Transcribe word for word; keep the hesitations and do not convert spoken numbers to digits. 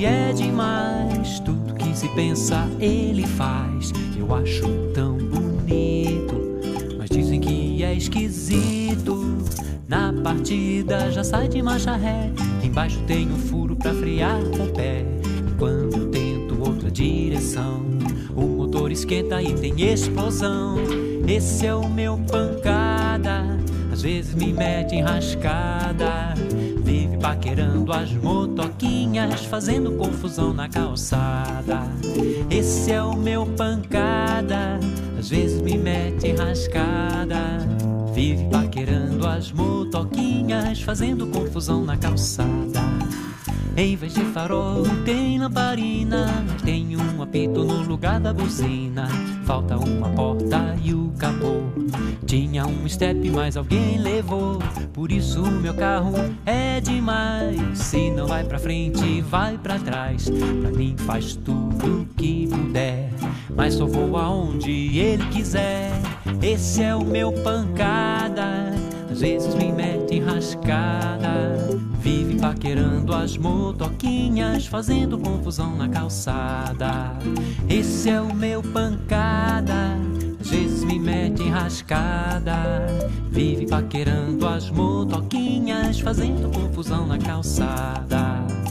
ele é demais. Tudo que se pensa ele faz. Eu acho tão bonito, mas dizem que é esquisito. Na partida já sai de marcha ré. Embaixo tem um furo pra frear com o pé. E quando eu tento outra direção, o motor esquenta e tem explosão. Esse é o meu pancada, às vezes me mete enrascada. Vive paquerando as motoquinhas, fazendo confusão na calçada. Esse é o meu pancada, às vezes me mete enrascada. Vive paquerando as motoquinhas, fazendo confusão na calçada. Em vez de farol tem lamparina, tem um apito no lugar da buzina. Falta uma porta e o capô. Tinha um step, mas alguém levou. Por isso o meu carro é demais. Se não vai pra frente, vai pra trás. Pra mim faz tudo que puder, mas só vou aonde ele quiser. Esse é o meu pancada, às vezes me mete enrascada. Vive paquerando as motoquinhas, fazendo confusão na calçada. Esse é o meu pancada, às vezes me mete enrascada. Vive paquerando as motoquinhas, fazendo confusão na calçada.